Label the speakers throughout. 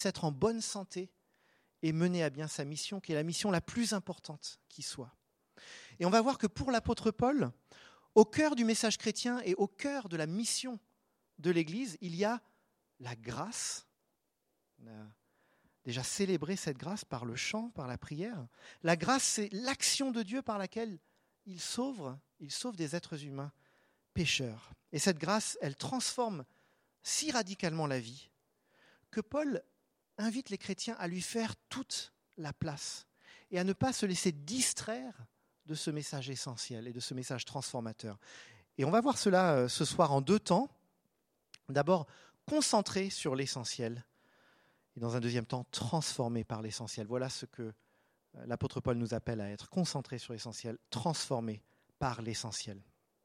Speaker 1: être en bonne santé et mener à bien sa mission, qui est la mission la plus importante qui soit. Et on va voir que pour l'apôtre Paul, au cœur du message chrétien et au cœur de la mission de l'Église, il y a la grâce. On a déjà célébré cette grâce par le chant, par la prière. La grâce, c'est l'action de Dieu par laquelle il sauve des êtres humains pécheurs. Et cette grâce, elle transforme si radicalement la vie que Paul invite les chrétiens à lui faire toute la place et à ne pas se laisser distraire de ce message essentiel et de ce message transformateur. Et on va voir cela ce soir en deux temps. D'abord, concentré sur l'essentiel et dans un deuxième temps, transformé par l'essentiel. Voilà ce que l'apôtre Paul nous appelle à être, concentré sur l'essentiel, transformé par l'essentiel.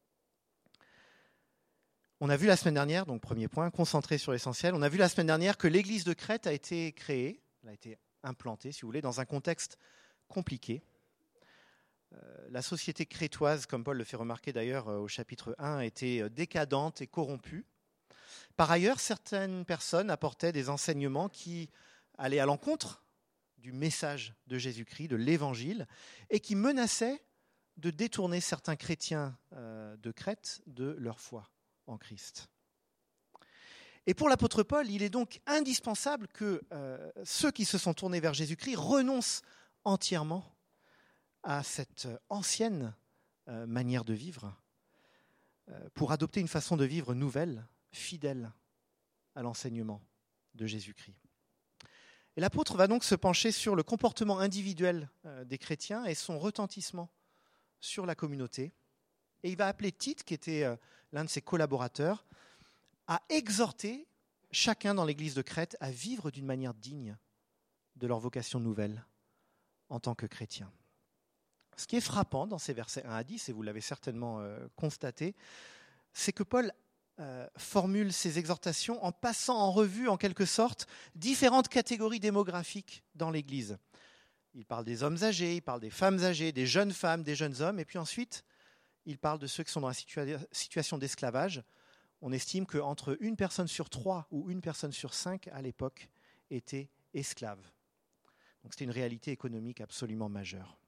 Speaker 1: On a vu la semaine dernière, donc premier point, concentré sur l'essentiel, on a vu la semaine dernière que l'église de Crète a été créée, elle a été implantée, si vous voulez, dans un contexte compliqué. La société crétoise, comme Paul le fait remarquer d'ailleurs au chapitre 1, était décadente et corrompue. Par ailleurs, certaines personnes apportaient des enseignements qui allaient à l'encontre du message de Jésus-Christ, de l'Évangile, et qui menaçaient de détourner certains chrétiens de Crète de leur foi en Christ. Et pour l'apôtre Paul, il est donc indispensable que ceux qui se sont tournés vers Jésus-Christ renoncent entièrement à cette ancienne manière de vivre pour adopter une façon de vivre nouvelle, fidèle à l'enseignement de Jésus-Christ. Et l'apôtre va donc se pencher sur le comportement individuel des chrétiens et son retentissement sur la communauté. Et il va appeler Tite, qui était l'un de ses collaborateurs, à exhorter chacun dans l'église de Crète à vivre d'une manière digne de leur vocation nouvelle en tant que chrétiens. Ce qui est frappant dans ces versets 1 à 10, et vous l'avez certainement constaté, c'est que Paul formule ses exhortations en passant en revue, en quelque sorte, différentes catégories démographiques dans l'Église. Il parle des hommes âgés, il parle des femmes âgées, des jeunes femmes, des jeunes hommes, et puis ensuite, il parle de ceux qui sont dans la situation d'esclavage. On estime qu'entre une personne sur 3 ou une personne sur 5 à l'époque était esclave. Donc c'était une réalité économique absolument majeure.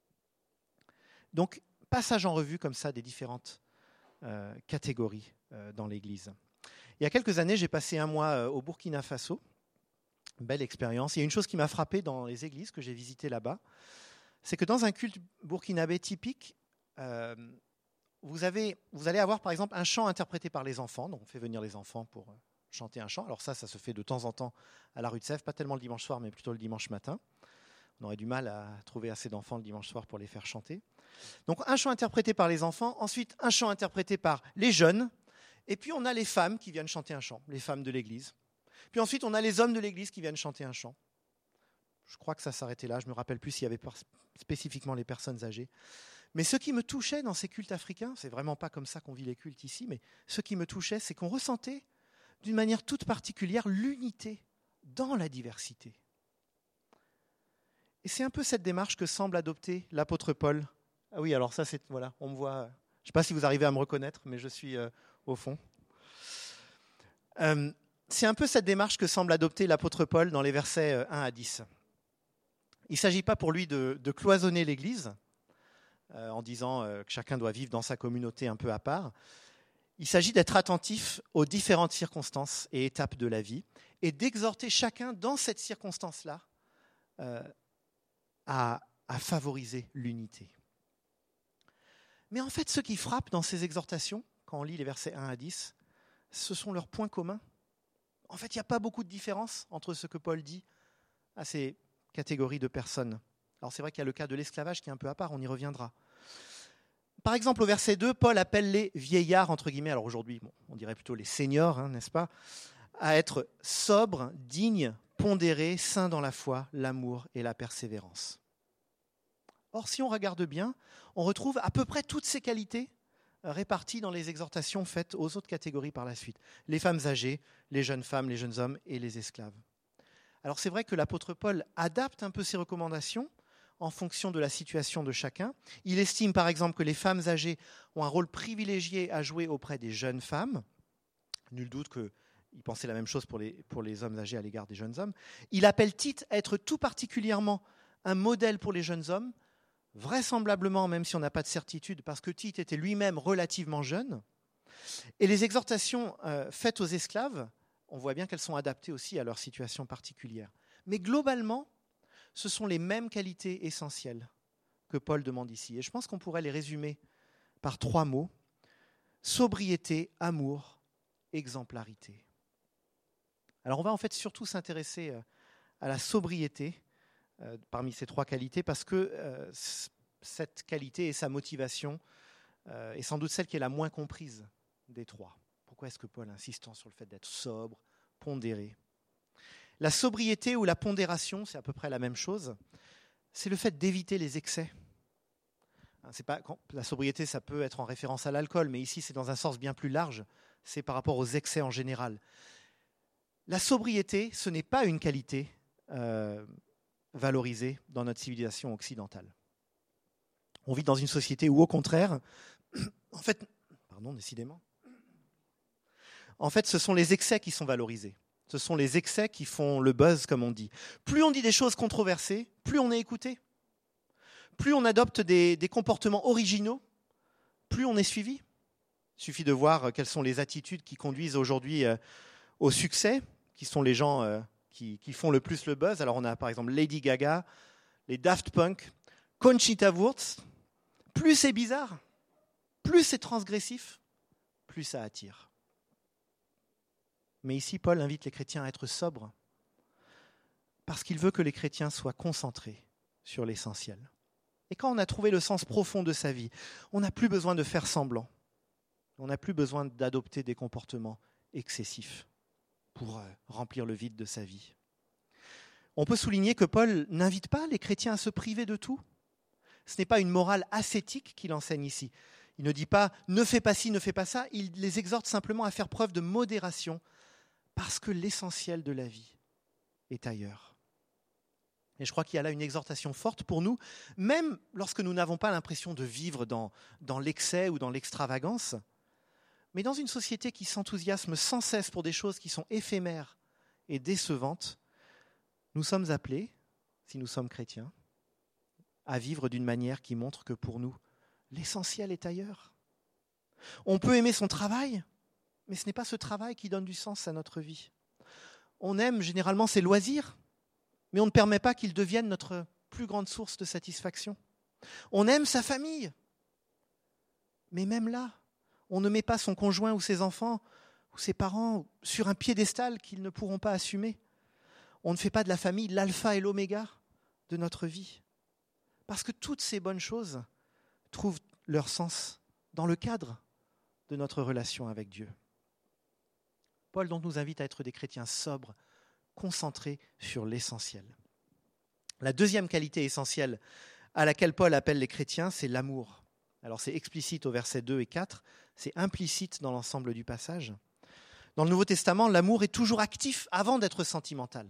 Speaker 1: Donc, passage en revue comme ça des différentes catégories dans l'Église. Il y a quelques années, j'ai passé un mois au Burkina Faso. Belle expérience. Il y a une chose qui m'a frappé dans les églises que j'ai visitées là-bas, c'est que dans un culte burkinabé typique, vous allez avoir par exemple un chant interprété par les enfants. Donc on fait venir les enfants pour chanter un chant. Alors ça se fait de temps en temps à la rue de Sèvres, pas tellement le dimanche soir, mais plutôt le dimanche matin. On aurait du mal à trouver assez d'enfants le dimanche soir pour les faire chanter. Donc un chant interprété par les enfants, ensuite un chant interprété par les jeunes, et puis on a les femmes qui viennent chanter un chant, les femmes de l'église. Puis ensuite on a les hommes de l'église qui viennent chanter un chant. Je crois que ça s'arrêtait là, je ne me rappelle plus s'il y avait spécifiquement les personnes âgées. Mais ce qui me touchait dans ces cultes africains, c'est vraiment pas comme ça qu'on vit les cultes ici, mais ce qui me touchait, c'est qu'on ressentait d'une manière toute particulière l'unité dans la diversité. Et c'est un peu cette démarche que semble adopter l'apôtre Paul. Ah oui, alors ça, c'est voilà, on me voit. Je ne sais pas si vous arrivez à me reconnaître, mais je suis au fond. C'est un peu cette démarche que semble adopter l'apôtre Paul dans les versets 1 à 10. Il ne s'agit pas pour lui de cloisonner l'Église en disant que chacun doit vivre dans sa communauté un peu à part. Il s'agit d'être attentif aux différentes circonstances et étapes de la vie et d'exhorter chacun dans cette circonstance-là à favoriser l'unité. Mais en fait, ce qui frappe dans ces exhortations, quand on lit les versets 1 à 10, ce sont leurs points communs. En fait, il n'y a pas beaucoup de différence entre ce que Paul dit à ces catégories de personnes. Alors c'est vrai qu'il y a le cas de l'esclavage qui est un peu à part, on y reviendra. Par exemple, au verset 2, Paul appelle les vieillards, entre guillemets, alors aujourd'hui, on dirait plutôt les seniors, n'est-ce pas, à être sobres, dignes, pondérés, saints dans la foi, l'amour et la persévérance. Or, si on regarde bien, on retrouve à peu près toutes ces qualités réparties dans les exhortations faites aux autres catégories par la suite. Les femmes âgées, les jeunes femmes, les jeunes hommes et les esclaves. Alors c'est vrai que l'apôtre Paul adapte un peu ses recommandations en fonction de la situation de chacun. Il estime par exemple que les femmes âgées ont un rôle privilégié à jouer auprès des jeunes femmes. Nul doute que il pensait la même chose pour les hommes âgés à l'égard des jeunes hommes. Il appelle Tite à être tout particulièrement un modèle pour les jeunes hommes, vraisemblablement, même si on n'a pas de certitude, parce que Tite était lui-même relativement jeune. Et les exhortations faites aux esclaves, on voit bien qu'elles sont adaptées aussi à leur situation particulière. Mais globalement, ce sont les mêmes qualités essentielles que Paul demande ici. Et je pense qu'on pourrait les résumer par 3 mots: sobriété, amour, exemplarité. Alors on va en fait surtout s'intéresser à la sobriété parmi ces 3 qualités, parce que cette qualité et sa motivation est sans doute celle qui est la moins comprise des 3. Pourquoi est-ce que Paul insiste sur le fait d'être sobre, pondéré ? La sobriété ou la pondération, c'est à peu près la même chose. C'est le fait d'éviter les excès. La sobriété, ça peut être en référence à l'alcool, mais ici, c'est dans un sens bien plus large. C'est par rapport aux excès en général. La sobriété, ce n'est pas une qualité valorisée dans notre civilisation occidentale. On vit dans une société où, au contraire, en fait, ce sont les excès qui sont valorisés. Ce sont les excès qui font le buzz, comme on dit. Plus on dit des choses controversées, plus on est écouté. Plus on adopte des comportements originaux, plus on est suivi. Il suffit de voir quelles sont les attitudes qui conduisent aujourd'hui au succès, qui sont les gens qui font le plus le buzz. Alors on a par exemple Lady Gaga, les Daft Punk, Conchita Wurst. Plus c'est bizarre, plus c'est transgressif, plus ça attire. Mais ici, Paul invite les chrétiens à être sobres, parce qu'il veut que les chrétiens soient concentrés sur l'essentiel. Et quand on a trouvé le sens profond de sa vie, on n'a plus besoin de faire semblant. On n'a plus besoin d'adopter des comportements excessifs pour remplir le vide de sa vie. On peut souligner que Paul n'invite pas les chrétiens à se priver de tout. Ce n'est pas une morale ascétique qu'il enseigne ici. Il ne dit pas « ne fais pas ci, ne fais pas ça ». Il les exhorte simplement à faire preuve de modération, parce que l'essentiel de la vie est ailleurs. Et je crois qu'il y a là une exhortation forte pour nous, même lorsque nous n'avons pas l'impression de vivre dans l'excès ou dans l'extravagance, mais dans une société qui s'enthousiasme sans cesse pour des choses qui sont éphémères et décevantes. Nous sommes appelés, si nous sommes chrétiens, à vivre d'une manière qui montre que pour nous, l'essentiel est ailleurs. On peut aimer son travail, mais ce n'est pas ce travail qui donne du sens à notre vie. On aime généralement ses loisirs, mais on ne permet pas qu'ils deviennent notre plus grande source de satisfaction. On aime sa famille, mais même là, on ne met pas son conjoint ou ses enfants ou ses parents sur un piédestal qu'ils ne pourront pas assumer. On ne fait pas de la famille l'alpha et l'oméga de notre vie. Parce que toutes ces bonnes choses trouvent leur sens dans le cadre de notre relation avec Dieu. Paul donc nous invite à être des chrétiens sobres, concentrés sur l'essentiel. La deuxième qualité essentielle à laquelle Paul appelle les chrétiens, c'est l'amour. Alors c'est explicite au versets 2 et 4, c'est implicite dans l'ensemble du passage. Dans le Nouveau Testament, l'amour est toujours actif avant d'être sentimental.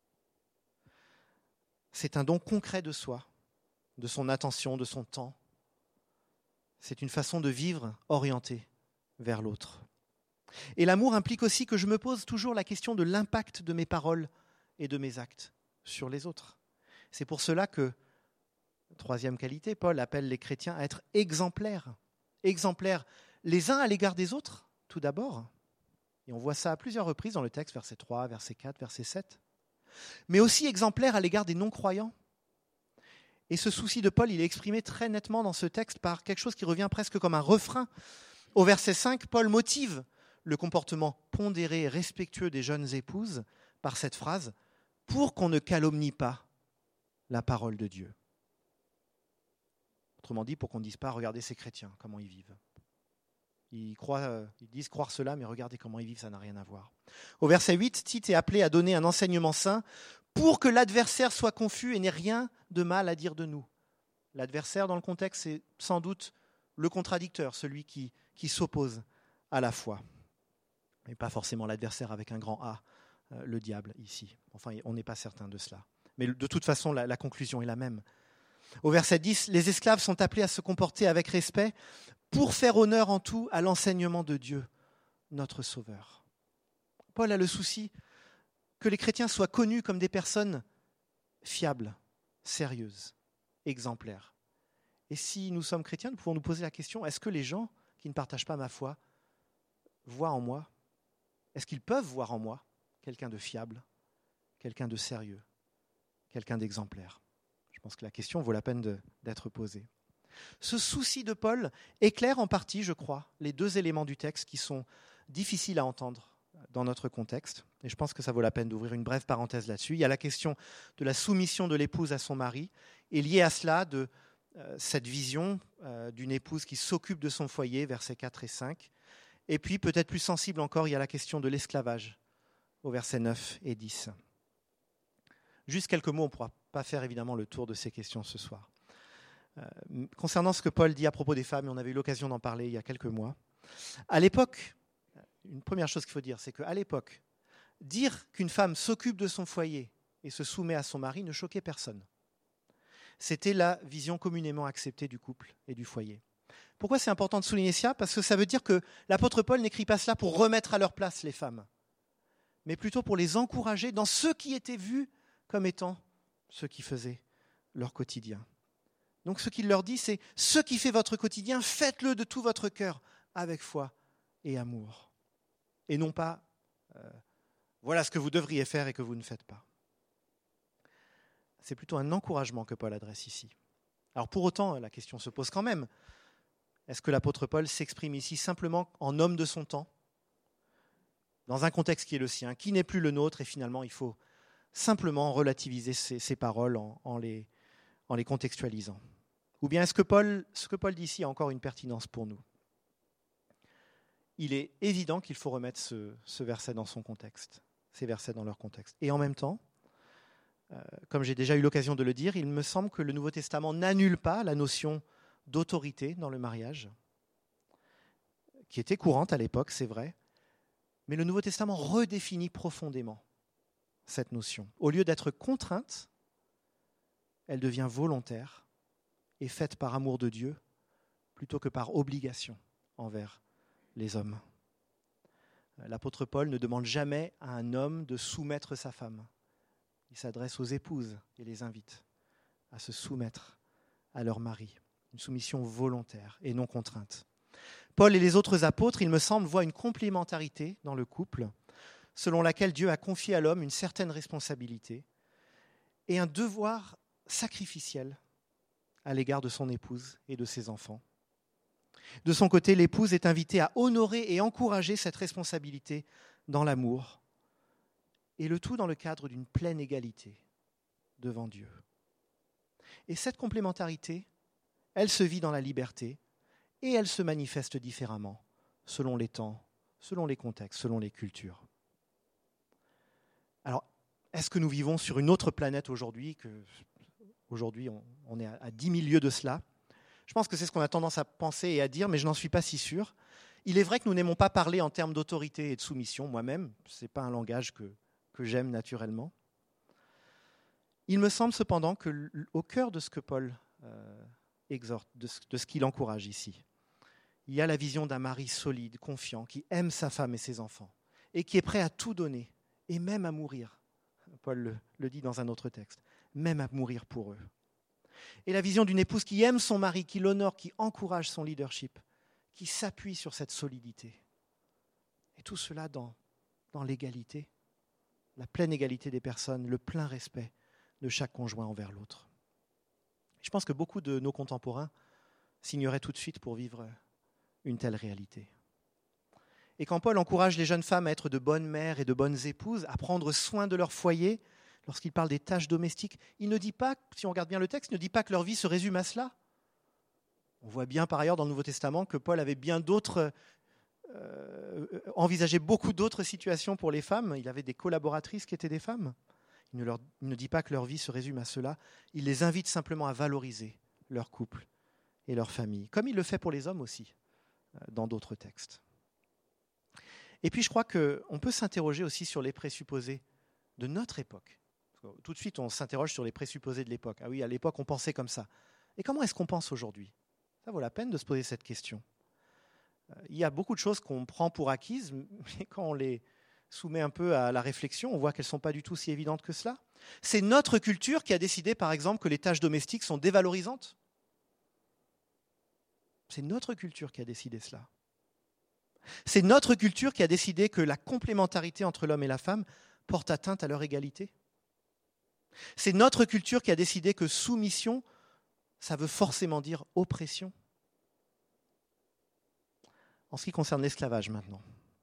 Speaker 1: C'est un don concret de soi, de son attention, de son temps. C'est une façon de vivre orientée vers l'autre. Et l'amour implique aussi que je me pose toujours la question de l'impact de mes paroles et de mes actes sur les autres. C'est pour cela que, troisième qualité, Paul appelle les chrétiens à être exemplaires. Exemplaires les uns à l'égard des autres, tout d'abord. Et on voit ça à plusieurs reprises dans le texte, verset 3, verset 4, verset 7. Mais aussi exemplaires à l'égard des non-croyants. Et ce souci de Paul, il est exprimé très nettement dans ce texte par quelque chose qui revient presque comme un refrain. Au verset 5, Paul motive le comportement pondéré et respectueux des jeunes épouses par cette phrase « pour qu'on ne calomnie pas la parole de Dieu ». Autrement dit, pour qu'on ne dise pas « regardez ces chrétiens, comment ils vivent ». Ils disent croire cela, mais regardez comment ils vivent, ça n'a rien à voir. Au verset 8, Tite est appelé à donner un enseignement saint pour que l'adversaire soit confus et n'ait rien de mal à dire de nous. L'adversaire, dans le contexte, c'est sans doute le contradicteur, celui qui s'oppose à la foi. Mais pas forcément l'adversaire avec un grand A, le diable ici. Enfin, on n'est pas certain de cela. Mais de toute façon, la conclusion est la même. Au verset 10, les esclaves sont appelés à se comporter avec respect pour faire honneur en tout à l'enseignement de Dieu, notre Sauveur. Paul a le souci que les chrétiens soient connus comme des personnes fiables, sérieuses, exemplaires. Et si nous sommes chrétiens, nous pouvons nous poser la question, est-ce que les gens qui ne partagent pas ma foi voient en moi, est-ce qu'ils peuvent voir en moi quelqu'un de fiable, quelqu'un de sérieux, quelqu'un d'exemplaire? Je pense que la question vaut la peine d'être posée. Ce souci de Paul éclaire en partie, je crois, les deux éléments du texte qui sont difficiles à entendre dans notre contexte. Et je pense que ça vaut la peine d'ouvrir une brève parenthèse là-dessus. Il y a la question de la soumission de l'épouse à son mari, et liée à cela de cette vision d'une épouse qui s'occupe de son foyer, versets 4 et 5. Et puis, peut-être plus sensible encore, il y a la question de l'esclavage, au versets 9 et 10. Juste quelques mots, on ne pourra pas faire évidemment le tour de ces questions ce soir. Concernant ce que Paul dit à propos des femmes, et on avait eu l'occasion d'en parler il y a quelques mois, à l'époque, une première chose qu'il faut dire, c'est qu'à l'époque, dire qu'une femme s'occupe de son foyer et se soumet à son mari ne choquait personne. C'était la vision communément acceptée du couple et du foyer. Pourquoi c'est important de souligner ça? Parce que ça veut dire que l'apôtre Paul n'écrit pas cela pour remettre à leur place les femmes, mais plutôt pour les encourager dans ce qui était vu comme étant ce qui faisait leur quotidien. Donc ce qu'il leur dit, c'est « ce qui fait votre quotidien, faites-le de tout votre cœur, avec foi et amour. » Et non pas « voilà ce que vous devriez faire et que vous ne faites pas. » C'est plutôt un encouragement que Paul adresse ici. Alors pour autant, la question se pose quand même. Est-ce que l'apôtre Paul s'exprime ici simplement en homme de son temps, dans un contexte qui est le sien, qui n'est plus le nôtre, et finalement il faut simplement relativiser ces paroles en les contextualisant? Ou bien est-ce que ce que Paul dit ici a encore une pertinence pour nous? Il est évident qu'il faut remettre ce verset dans son contexte, ces versets dans leur contexte. Et en même temps, comme j'ai déjà eu l'occasion de le dire, il me semble que le Nouveau Testament n'annule pas la notion d'autorité dans le mariage, qui était courante à l'époque, c'est vrai, mais le Nouveau Testament redéfinit profondément cette notion. Au lieu d'être contrainte, elle devient volontaire et faite par amour de Dieu plutôt que par obligation envers les hommes. L'apôtre Paul ne demande jamais à un homme de soumettre sa femme. Il s'adresse aux épouses et les invite à se soumettre à leur mari. Une soumission volontaire et non contrainte. Paul et les autres apôtres, il me semble, voient une complémentarité dans le couple, selon laquelle Dieu a confié à l'homme une certaine responsabilité et un devoir sacrificiel à l'égard de son épouse et de ses enfants. De son côté, l'épouse est invitée à honorer et encourager cette responsabilité dans l'amour, et le tout dans le cadre d'une pleine égalité devant Dieu. Et cette complémentarité, elle se vit dans la liberté et elle se manifeste différemment selon les temps, selon les contextes, selon les cultures. Alors, est-ce que nous vivons sur une autre planète aujourd'hui qu'aujourd'hui on est à 10 000 lieues de cela? Je pense que c'est ce qu'on a tendance à penser et à dire, mais je n'en suis pas si sûr. Il est vrai que nous n'aimons pas parler en termes d'autorité et de soumission, moi-même, ce n'est pas un langage que j'aime naturellement. Il me semble cependant qu'au cœur de ce que Paul exhorte, de ce qu'il encourage ici, il y a la vision d'un mari solide, confiant, qui aime sa femme et ses enfants, et qui est prêt à tout donner, et même à mourir. Paul le dit dans un autre texte, même à mourir pour eux. Et la vision d'une épouse qui aime son mari, qui l'honore, qui encourage son leadership, qui s'appuie sur cette solidité. Et tout cela dans l'égalité, la pleine égalité des personnes, le plein respect de chaque conjoint envers l'autre. Je pense que beaucoup de nos contemporains signeraient tout de suite pour vivre une telle réalité. Et quand Paul encourage les jeunes femmes à être de bonnes mères et de bonnes épouses, à prendre soin de leur foyer, lorsqu'il parle des tâches domestiques, il ne dit pas, si on regarde bien le texte, il ne dit pas que leur vie se résume à cela. On voit bien par ailleurs dans le Nouveau Testament que Paul avait bien d'autres, envisageait beaucoup d'autres situations pour les femmes. Il avait des collaboratrices qui étaient des femmes. Il ne dit pas que leur vie se résume à cela. Il les invite simplement à valoriser leur couple et leur famille, comme il le fait pour les hommes aussi, dans d'autres textes. Et puis je crois qu'on peut s'interroger aussi sur les présupposés de notre époque. Tout de suite, on s'interroge sur les présupposés de l'époque. Ah oui, à l'époque, on pensait comme ça. Et comment est-ce qu'on pense aujourd'hui? Ça vaut la peine de se poser cette question. Il y a beaucoup de choses qu'on prend pour acquises, mais quand on les soumet un peu à la réflexion, on voit qu'elles ne sont pas du tout si évidentes que cela. C'est notre culture qui a décidé, par exemple, que les tâches domestiques sont dévalorisantes. C'est notre culture qui a décidé cela. C'est notre culture qui a décidé que la complémentarité entre l'homme et la femme porte atteinte à leur égalité. C'est notre culture qui a décidé que soumission, ça veut forcément dire oppression. En ce qui concerne l'esclavage maintenant,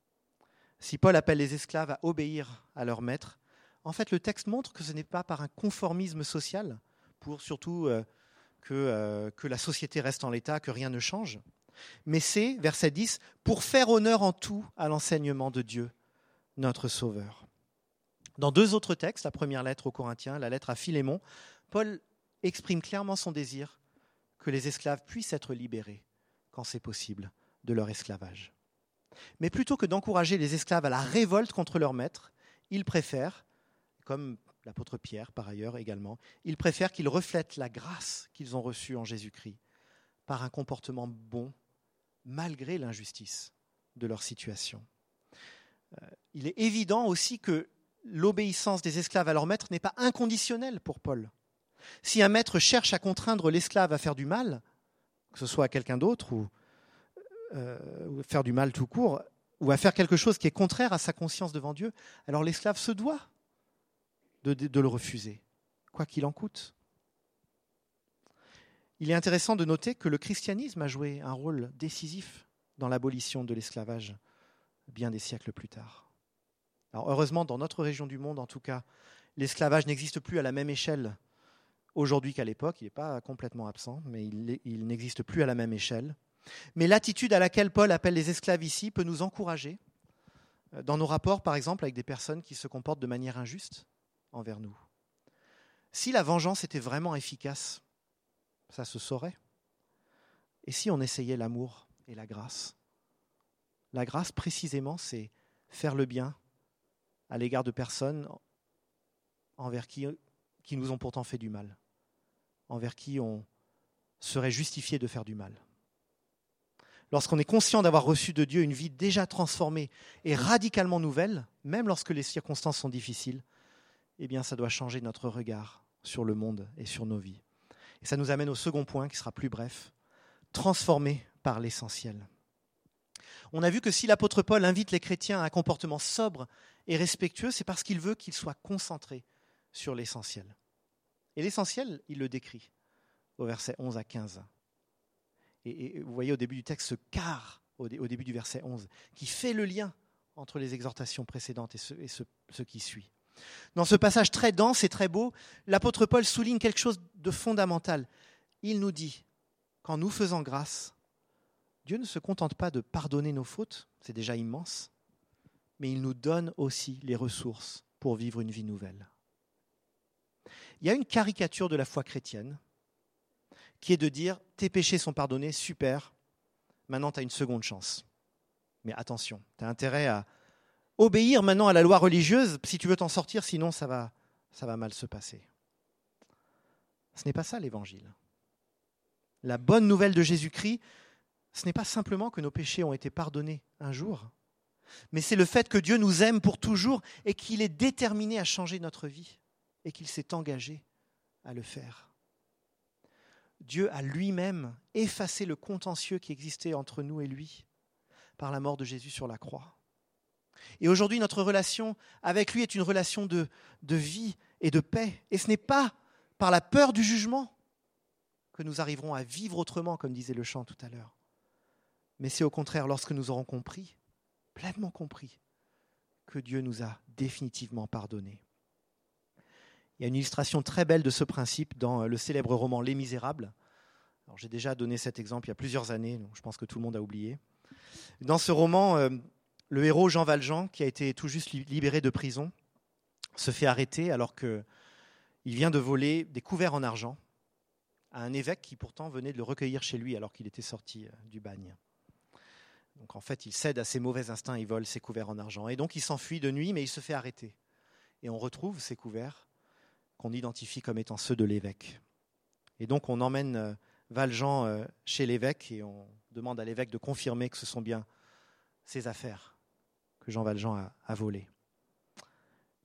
Speaker 1: si Paul appelle les esclaves à obéir à leur maître, en fait le texte montre que ce n'est pas par un conformisme social, pour surtout que la société reste en l'état, que rien ne change, mais c'est, verset 10, pour faire honneur en tout à l'enseignement de Dieu, notre Sauveur. Dans 2 autres textes, la première lettre aux Corinthiens, la lettre à Philémon, Paul exprime clairement son désir que les esclaves puissent être libérés, quand c'est possible, de leur esclavage. Mais plutôt que d'encourager les esclaves à la révolte contre leur maître, il préfère, comme l'apôtre Pierre par ailleurs également, il préfère qu'ils reflètent la grâce qu'ils ont reçue en Jésus-Christ par un comportement bon, malgré l'injustice de leur situation. Il est évident aussi que l'obéissance des esclaves à leur maître n'est pas inconditionnelle pour Paul. Si un maître cherche à contraindre l'esclave à faire du mal, que ce soit à quelqu'un d'autre ou faire du mal tout court, ou à faire quelque chose qui est contraire à sa conscience devant Dieu, alors l'esclave se doit de le refuser, quoi qu'il en coûte. Il est intéressant de noter que le christianisme a joué un rôle décisif dans l'abolition de l'esclavage bien des siècles plus tard. Alors heureusement, dans notre région du monde, en tout cas, l'esclavage n'existe plus à la même échelle aujourd'hui qu'à l'époque. Il n'est pas complètement absent, mais il n'existe plus à la même échelle. Mais l'attitude à laquelle Paul appelle les esclaves ici peut nous encourager dans nos rapports, par exemple, avec des personnes qui se comportent de manière injuste envers nous. Si la vengeance était vraiment efficace, ça se saurait. Et si on essayait l'amour et la grâce ? La grâce, précisément, c'est faire le bien à l'égard de personnes envers qui nous ont pourtant fait du mal, envers qui on serait justifié de faire du mal. Lorsqu'on est conscient d'avoir reçu de Dieu une vie déjà transformée et radicalement nouvelle, même lorsque les circonstances sont difficiles, eh bien ça doit changer notre regard sur le monde et sur nos vies. Et ça nous amène au second point qui sera plus bref, transformé par l'essentiel. On a vu que si l'apôtre Paul invite les chrétiens à un comportement sobre et respectueux, c'est parce qu'il veut qu'ils soient concentrés sur l'essentiel. Et l'essentiel, il le décrit au verset 11 à 15. Et vous voyez au début du texte ce quart, au début du verset 11, qui fait le lien entre les exhortations précédentes et ce qui suit. Dans ce passage très dense et très beau, l'apôtre Paul souligne quelque chose de fondamental. Il nous dit qu'en nous faisant grâce, Dieu ne se contente pas de pardonner nos fautes, c'est déjà immense, mais il nous donne aussi les ressources pour vivre une vie nouvelle. Il y a une caricature de la foi chrétienne qui est de dire « tes péchés sont pardonnés, super, maintenant tu as une seconde chance ». Mais attention, tu as intérêt à obéir maintenant à la loi religieuse si tu veux t'en sortir, sinon ça va mal se passer. Ce n'est pas ça l'évangile. La bonne nouvelle de Jésus-Christ, ce n'est pas simplement que nos péchés ont été pardonnés un jour, mais c'est le fait que Dieu nous aime pour toujours et qu'il est déterminé à changer notre vie et qu'il s'est engagé à le faire. Dieu a lui-même effacé le contentieux qui existait entre nous et lui par la mort de Jésus sur la croix. Et aujourd'hui, notre relation avec lui est une relation de vie et de paix. Et ce n'est pas par la peur du jugement que nous arriverons à vivre autrement, comme disait le chant tout à l'heure. Mais c'est au contraire lorsque nous aurons compris, pleinement compris, que Dieu nous a définitivement pardonnés. Il y a une illustration très belle de ce principe dans le célèbre roman Les Misérables. Alors, j'ai déjà donné cet exemple il y a plusieurs années, donc je pense que tout le monde a oublié. Dans ce roman, le héros Jean Valjean, qui a été tout juste libéré de prison, se fait arrêter alors qu'il vient de voler des couverts en argent à un évêque qui pourtant venait de le recueillir chez lui alors qu'il était sorti du bagne. Donc en fait, il cède à ses mauvais instincts, il vole ses couverts en argent. Et donc il s'enfuit de nuit, mais il se fait arrêter. Et on retrouve ces couverts qu'on identifie comme étant ceux de l'évêque. Et donc on emmène Valjean chez l'évêque et on demande à l'évêque de confirmer que ce sont bien ses affaires que Jean Valjean a volées.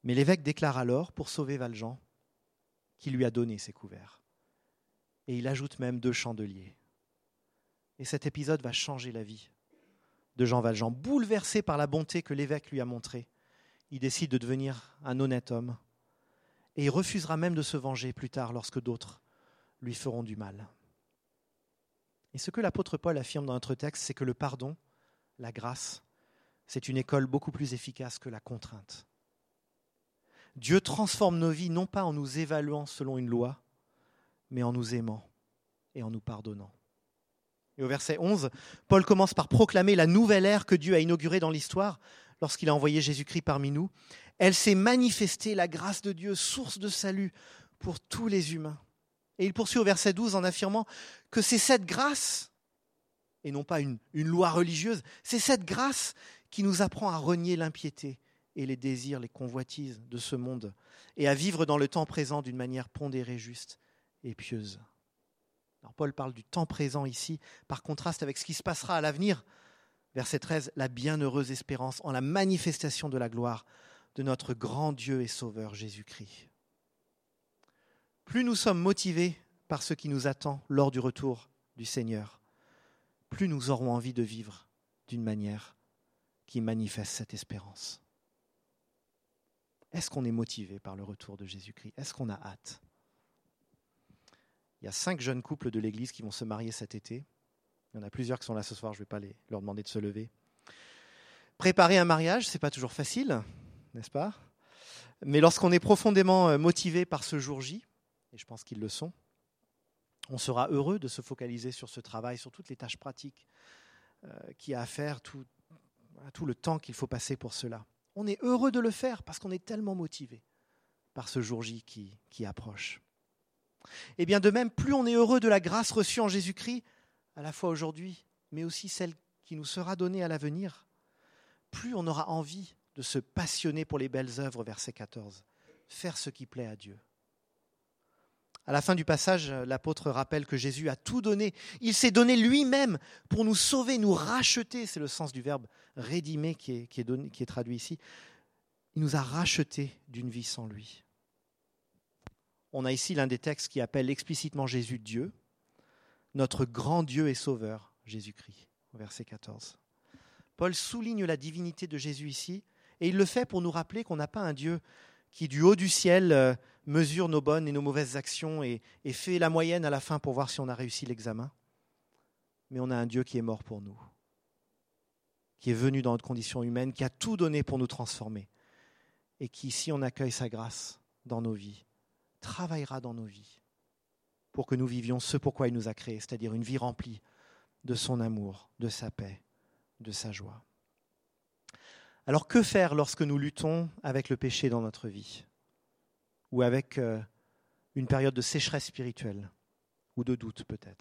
Speaker 1: Mais l'évêque déclare alors, pour sauver Valjean, qu'il lui a donné ses couverts. Et il ajoute même 2 chandeliers. Et cet épisode va changer la vie de Jean Valjean. Bouleversé par la bonté que l'évêque lui a montrée, il décide de devenir un honnête homme. Et il refusera même de se venger plus tard lorsque d'autres lui feront du mal. Et ce que l'apôtre Paul affirme dans notre texte, c'est que le pardon, la grâce, c'est une école beaucoup plus efficace que la contrainte. Dieu transforme nos vies non pas en nous évaluant selon une loi, mais en nous aimant et en nous pardonnant. Et au verset 11, Paul commence par proclamer la nouvelle ère que Dieu a inaugurée dans l'histoire lorsqu'il a envoyé Jésus-Christ parmi nous. Elle s'est manifestée, la grâce de Dieu, source de salut pour tous les humains. Et il poursuit au verset 12 en affirmant que c'est cette grâce, et non pas une loi religieuse, c'est cette grâce qui nous apprend à renier l'impiété et les désirs, les convoitises de ce monde, et à vivre dans le temps présent d'une manière pondérée, juste et pieuse. Alors Paul parle du temps présent ici, par contraste avec ce qui se passera à l'avenir. Verset 13, la bienheureuse espérance en la manifestation de la gloire de notre grand Dieu et Sauveur Jésus-Christ. Plus nous sommes motivés par ce qui nous attend lors du retour du Seigneur, plus nous aurons envie de vivre d'une manière qui manifeste cette espérance. Est-ce qu'on est motivé par le retour de Jésus-Christ ? Est-ce qu'on a hâte ? Il y a 5 jeunes couples de l'Église qui vont se marier cet été. Il y en a plusieurs qui sont là ce soir, je ne vais pas leur demander de se lever. Préparer un mariage, ce n'est pas toujours facile, n'est-ce pas ? Mais lorsqu'on est profondément motivé par ce jour J, et je pense qu'ils le sont, on sera heureux de se focaliser sur ce travail, sur toutes les tâches pratiques qu'il y a à faire, tout le temps qu'il faut passer pour cela. On est heureux de le faire parce qu'on est tellement motivé par ce jour J qui approche. Et bien de même, plus on est heureux de la grâce reçue en Jésus-Christ, à la fois aujourd'hui, mais aussi celle qui nous sera donnée à l'avenir, plus on aura envie de se passionner pour les belles œuvres, verset 14, faire ce qui plaît à Dieu. À la fin du passage, l'apôtre rappelle que Jésus a tout donné. Il s'est donné lui-même pour nous sauver, nous racheter. C'est le sens du verbe « rédimer » qui est traduit ici. Il nous a rachetés d'une vie sans lui. On a ici l'un des textes qui appelle explicitement Jésus Dieu, notre grand Dieu et Sauveur, Jésus-Christ, au verset 14. Paul souligne la divinité de Jésus ici, et il le fait pour nous rappeler qu'on n'a pas un Dieu qui, du haut du ciel, mesure nos bonnes et nos mauvaises actions et fait la moyenne à la fin pour voir si on a réussi l'examen. Mais on a un Dieu qui est mort pour nous, qui est venu dans notre condition humaine, qui a tout donné pour nous transformer et qui, si on accueille sa grâce dans nos vies, travaillera dans nos vies pour que nous vivions ce pourquoi il nous a créés, c'est-à-dire une vie remplie de son amour, de sa paix, de sa joie. Alors que faire lorsque nous luttons avec le péché dans notre vie ou avec une période de sécheresse spirituelle ou de doute peut-être ?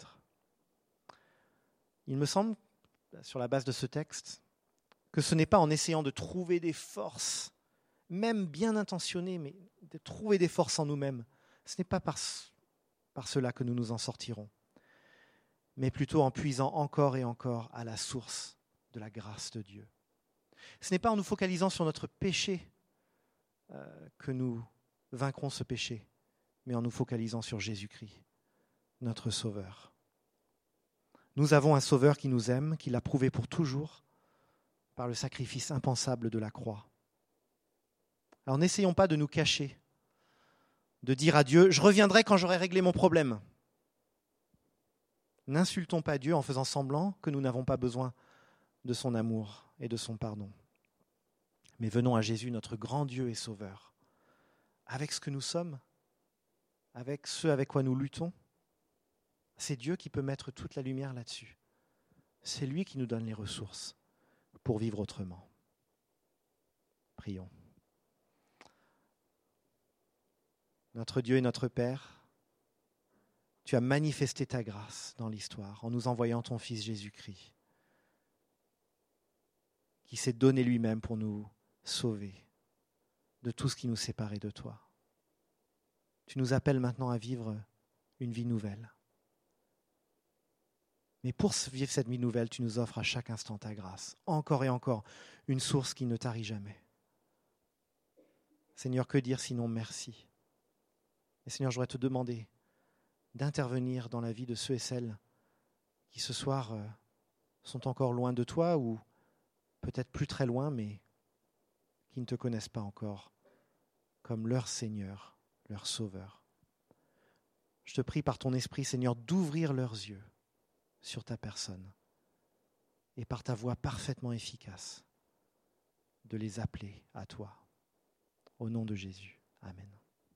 Speaker 1: Il me semble, sur la base de ce texte, que ce n'est pas en essayant de trouver des forces, même bien intentionnées, mais de trouver des forces en nous-mêmes. Ce n'est pas par cela que nous nous en sortirons, mais plutôt en puisant encore et encore à la source de la grâce de Dieu. Ce n'est pas en nous focalisant sur notre péché que nous vaincrons ce péché, mais en nous focalisant sur Jésus-Christ, notre Sauveur. Nous avons un Sauveur qui nous aime, qui l'a prouvé pour toujours par le sacrifice impensable de la croix. Alors n'essayons pas de nous cacher, de dire à Dieu « je reviendrai quand j'aurai réglé mon problème ». N'insultons pas Dieu en faisant semblant que nous n'avons pas besoin de son amour et de son pardon. Mais venons à Jésus, notre grand Dieu et Sauveur, avec ce que nous sommes, avec ce avec quoi nous luttons. C'est Dieu qui peut mettre toute la lumière là-dessus. C'est lui qui nous donne les ressources pour vivre autrement. Prions. Notre Dieu et notre Père, tu as manifesté ta grâce dans l'histoire en nous envoyant ton Fils Jésus-Christ, qui s'est donné lui-même pour nous sauver de tout ce qui nous séparait de toi. Tu nous appelles maintenant à vivre une vie nouvelle. Mais pour vivre cette vie nouvelle, tu nous offres à chaque instant ta grâce, encore et encore, une source qui ne tarit jamais. Seigneur, que dire sinon merci? Et Seigneur, je voudrais te demander d'intervenir dans la vie de ceux et celles qui ce soir sont encore loin de toi ou peut-être plus très loin, mais qui ne te connaissent pas encore comme leur Seigneur, leur Sauveur. Je te prie par ton Esprit, Seigneur, d'ouvrir leurs yeux sur ta personne et par ta voix parfaitement efficace, de les appeler à toi. Au nom de Jésus. Amen.